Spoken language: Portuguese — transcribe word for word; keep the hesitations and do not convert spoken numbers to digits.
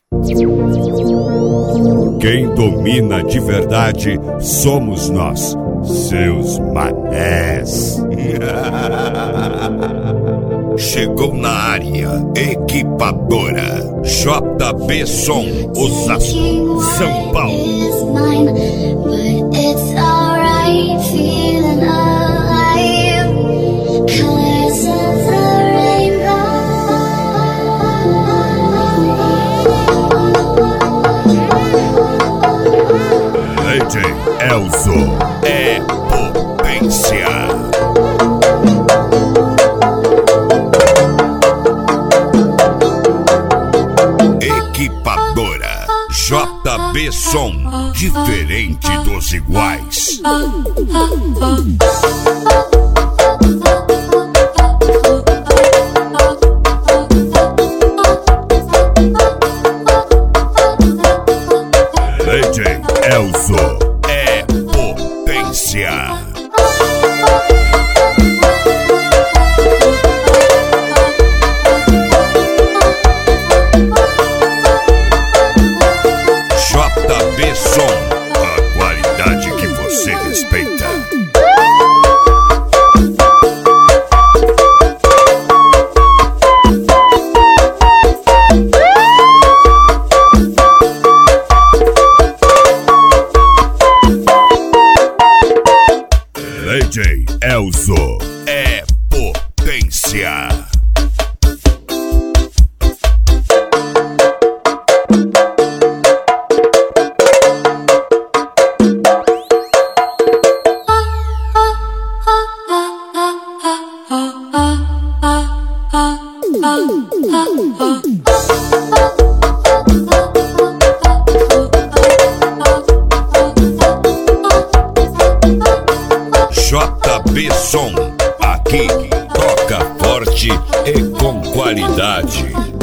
Quem domina de verdade somos nós, seus manés. Chegou na área Equipadora J B Som, Osasco, São Paulo. D J Elzo é potência. Equipadora J B Som, diferente dos iguais. D J Elzo é potência. J B Som, a qualidade que você respeita. D J Elzo é potência. J B Som, aqui toca forte e com qualidade.